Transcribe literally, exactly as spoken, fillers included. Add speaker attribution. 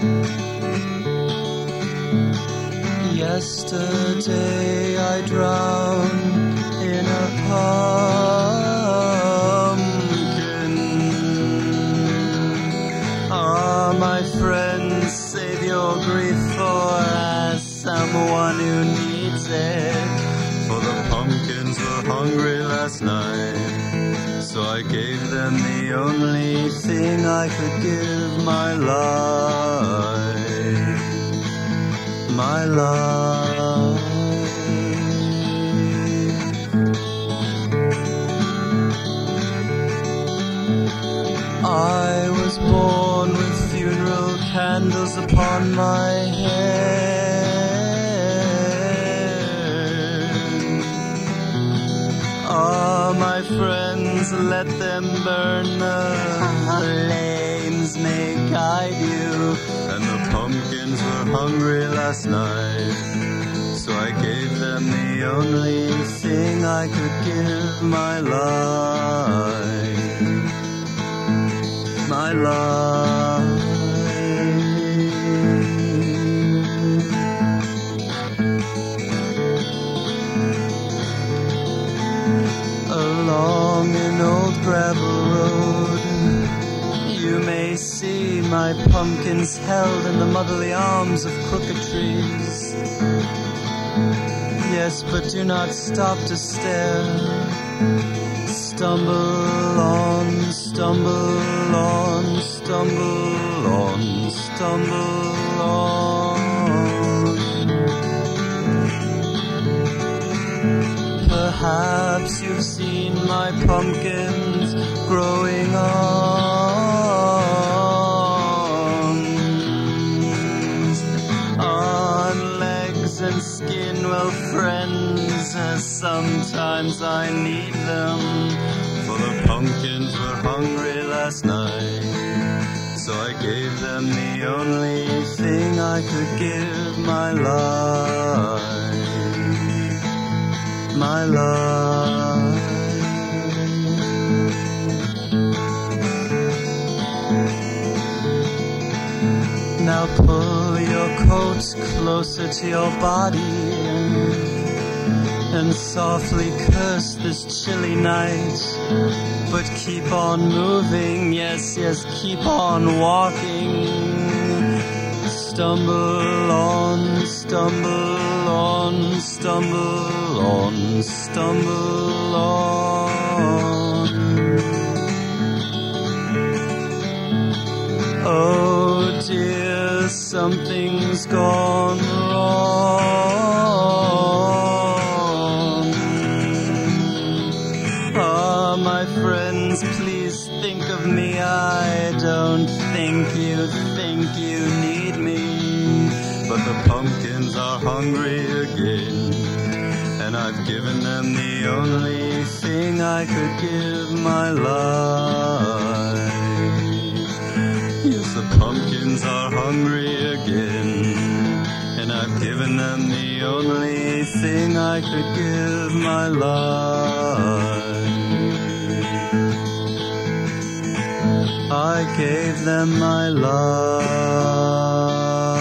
Speaker 1: Yesterday I drowned in a pumpkin. Ah, my friends, save your grief for someone who needs it. For the pumpkins were hungry last night, so I gave them the only thing I could give, my life. My life. I was born with funeral candles upon my head. Ah, my friends, let them burn, the flames may guide you. And the pumpkins were hungry last night, so I gave them the only thing I could give, my life. My life. Along an old gravel road, you may see my pumpkins held in the motherly arms of crooked trees. Yes, but do not stop to stare. Stumble on, stumble on, stumble on, stumble on. Perhaps you've seen my pumpkins growing on, on legs and skin. Well, friends, as sometimes I need them, for the pumpkins were hungry last night, so I gave them the only thing I could give, my life. My life. Now pull your coat closer to your body and softly curse this chilly night, but keep on moving, yes, yes, keep on walking. Stumble on, stumble on, stumble on, stumble on. Oh dear, something's gone wrong. Ah, my friends, please think of me. I don't think you think you need me, but the pumpkins are hungry again, and I've given them the only thing I could give, my life. Yes, the pumpkins are hungry again, and I've given them the only thing I could give, my life. I gave them my life.